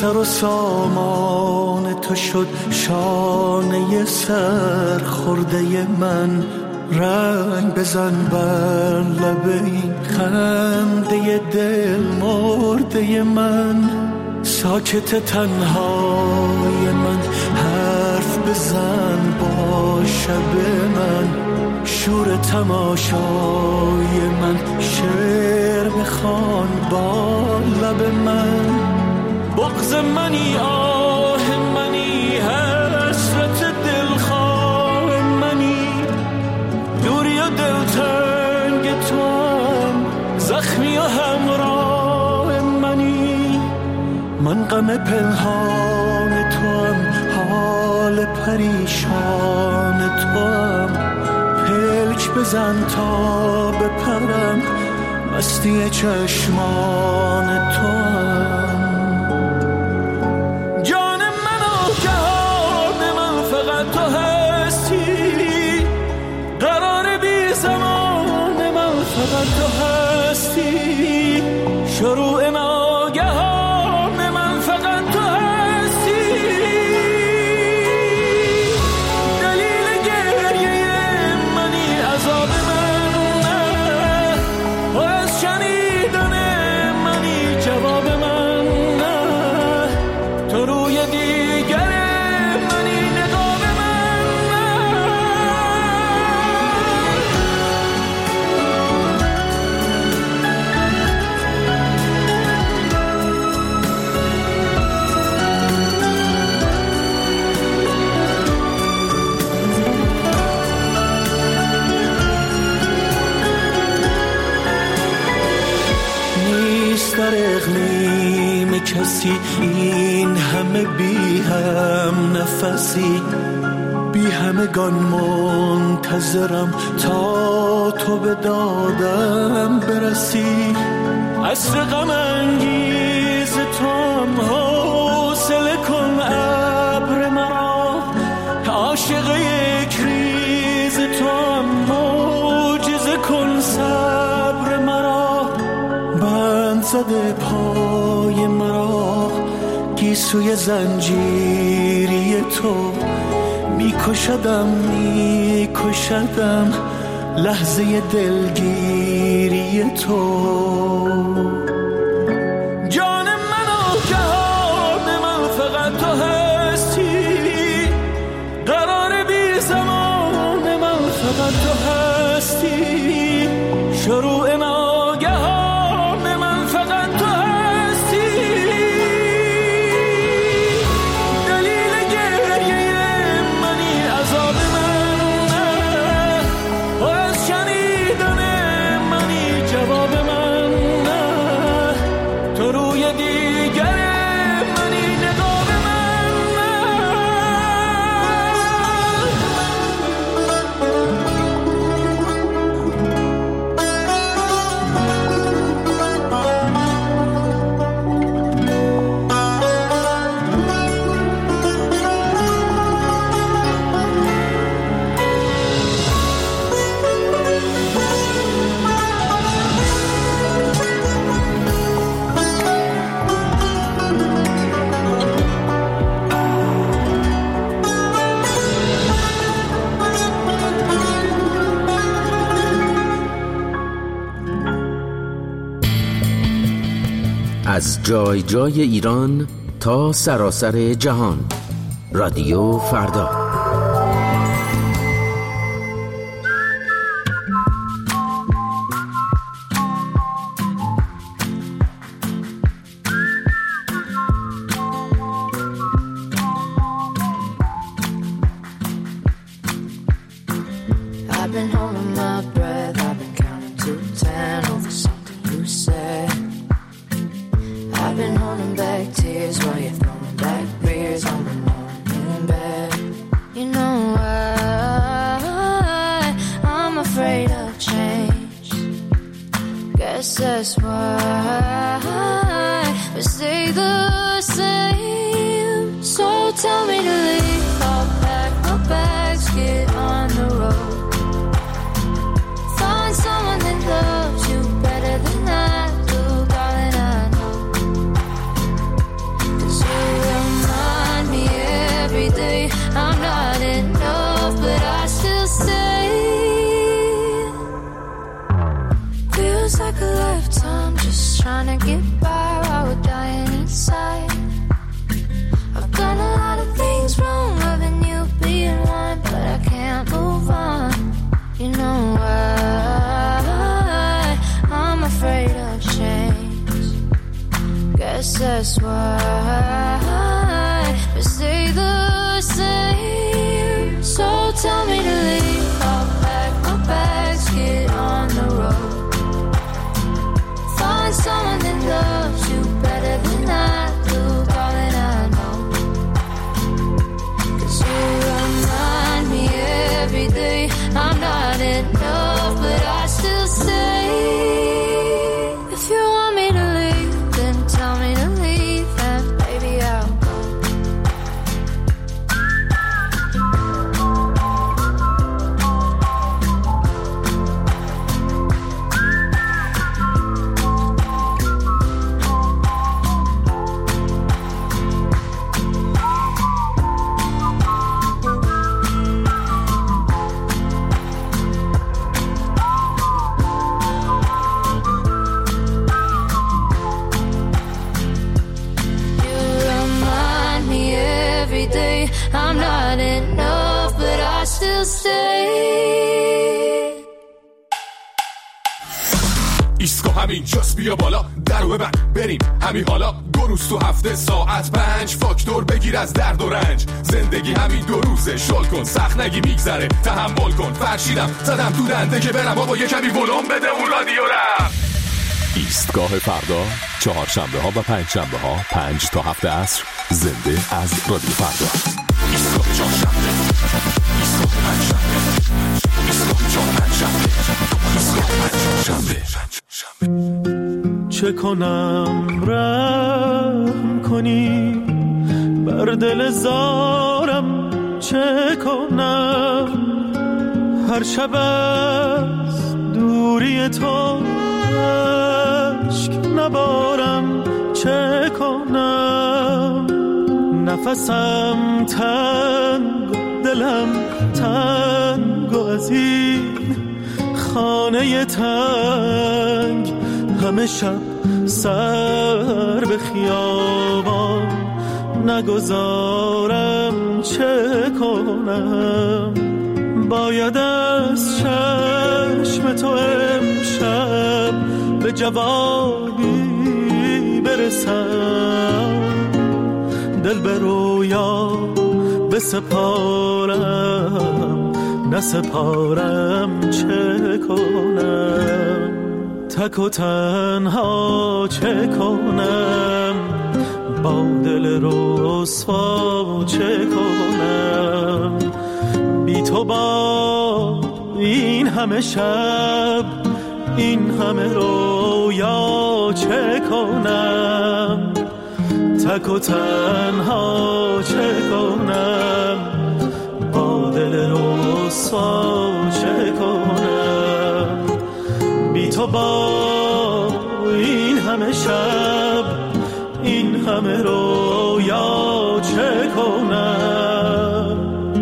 سر و سامان تو شد شانه سر خورده من. رنگ بزن بر لب این خنده دل مرده من. ساکت تنهای من حرف بزن با شب من. شور تماشای من شعر بخوان با لب من. بغض منی آه منی حسرت دلخواه منی. دوری و دلتنگ تو هم زخمی و همراه منی. من غم پنهان تو هم حال پریشان تو هم. پلک بزن تا بپرم مستی چشمان تو هم. جان من و جهان من فقط تو هستی. قرار بی زمان من فقط تو هستی. شروع ناگهان من فقط تو هستی. دلیل گریه منی عذاب من نه. پر از شنیدن منی جواب من نه. تو روی دیگر منی نقاب من نه. نیست در اقلیم کسی این همه بی هم نفسی. بی همگان منتظرم تا تو به دادم برسی. عصر غم انگیز تو هم حوصله کن ابر مرا. عاشق یک ریز تو هم معجزه کن صبر مرا. بند زده پای مرا گیسوی زنجیری تو. میکشدم لحظه دلگیری تو. جان من و جهان من فقط تو هستی. قرار بی زمان من فقط تو هستی. شروع ناگهان من فقط تو هستی. دلیل گریه منی عذاب من نه. پر از شنیدن منی جواب من نه. تو روی دیگر منی نقاب من نه. از جای جای ایران تا سراسر جهان. رادیو فردا. I've been holding my breath, I've been counting to 10 over something you said. I've been holding back tears while you're throwing back beers on the morning bed. You know why I'm afraid of change. Guess that's why we stay the same. So tell me to leave, I'll pack my bags, get on the road. Find someone that loves you better than I do, darling, I know. 'Cause you trying to get by while we're dying inside. I've done a lot of things wrong, loving you being one, but I can't move on. You know why? I'm afraid of change. Guess that's why. But stay the same. So tell me to leave. I'll pack my bags, get on the road. Find someone that loves you better than I do, darling, I know. 'Cause you remind me every day I'm not enough, but I still stay. If you want me to leave, then tell me to leave, and baby I'll go. I'm not enough, but I still stay. ایستگاه همین جاست، بیا بالا درو ببند بریم همین حالا. 2 روز تو هفته ساعت 5 فاکتور بگیر از درد و رنج. زندگی همین 2 روزه، شل کن سخت نگی میگذره، تحمل کن. فرشیدم زدم تو دنده که برم بابا یه کمی ولوم بده اون رادیو رم. ایستگاه فردا، 4 شنبه ها و 5 شنبه ها 5 تا 7 عصر، زنده از رادیو فردا. ایستگاه 4 شنبه، ایستگاه 5 شنبه، ایستگاه 4 5 شنبه، ایستگاه 5 شنبه. چه کنم رحم کنی بر دل زارم، چه کنم هر شب از دوری تو عشق نبارم، چه کنم نفسم تنگ دلم تنگ و از این خانه تنگ همه شب سر به خیابان نگذارم، چه کنم باید از چشم تو امشب به جوابی برسم، دل به رویا بسپارم نسپارم، چه کنم تک و تنها، چه کنم با دل رسوا، چه کنم بی تو با این همه شب این همه رویا، چه کنم تک و تنها، چه کنم با دل رسوا، چه کنم بی تو با این همه شب این همه رویا، چه کنم.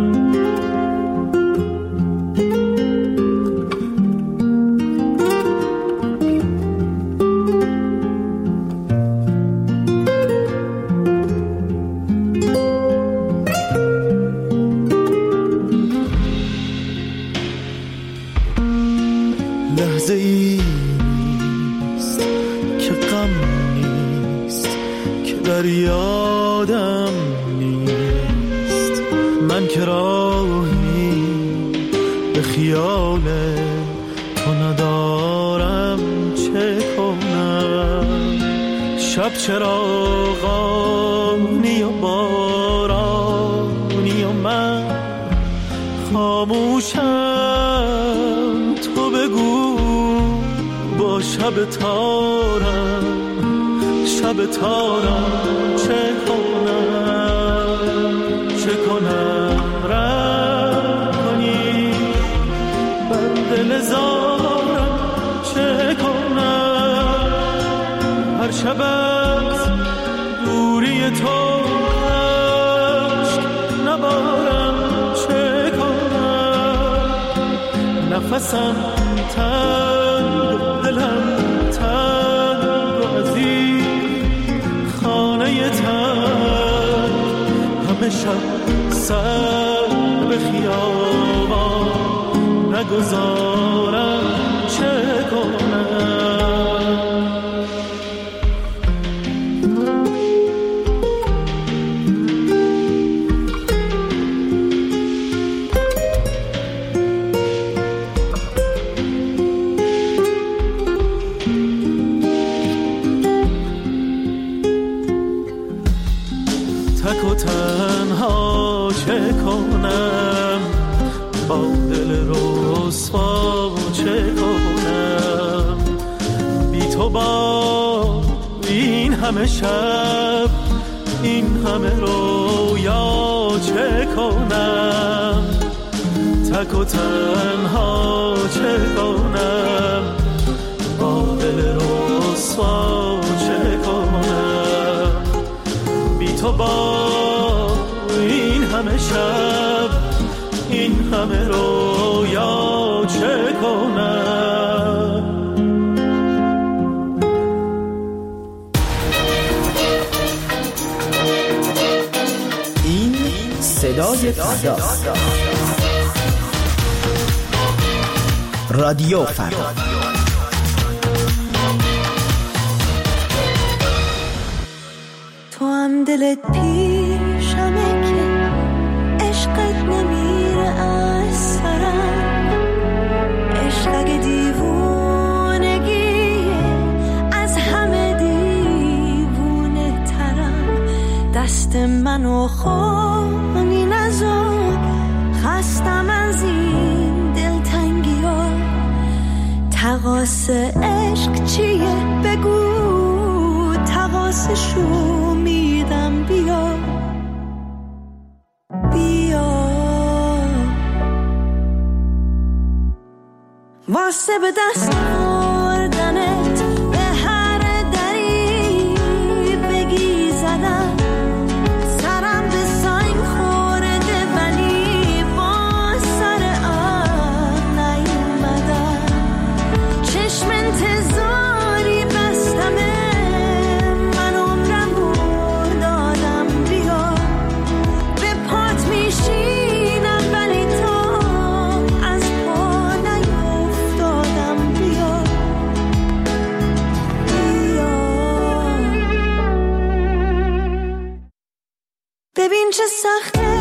لحظه ای نیست که غم نیست که در یادم نیست، من که راهی به خیال تو ندارم، چه کنم شب چراغانی و بارانی و من خاموشم، تو بگو با شب تارم شب تارم، چه کنم رحم کنی بر دل زارم، چه کنم هر شب از دوری تو عشق نبارم، چه کنم نفسم تنگ دلم تنگ از شب سر به خیابان نگذارم چه کنم. تک و تنها چه کنم، با دل رسوا چه کنم، بی تو با این همه شب این همه رویا چه کنم. تک و تنها چه کنم، با دل رسوا چه کنم، بی تو با این همه شب این همه رویا چه کنم. این صدای فردا، رادیو فردا. تو هم دلت پیشمه که عشقت نمیره از سرم، عشق اگه دیوونگیه از همه دیوونه ترم. دست منو خونی نذار، خستم از این دلتنگی ها. تقاس عشق چیه بگو، تقاسشو میدم. بیا بیا واسه به دست آوردنت به هر دری بگی زدم. سرم به سنگ خورده ولی با سر آب نیومدم. چشم انتظاری بستمه، من عمرم دادم. بیا به پات میشینم ولی تو از پا نیفتادم. بیا بیا ببین چه سخته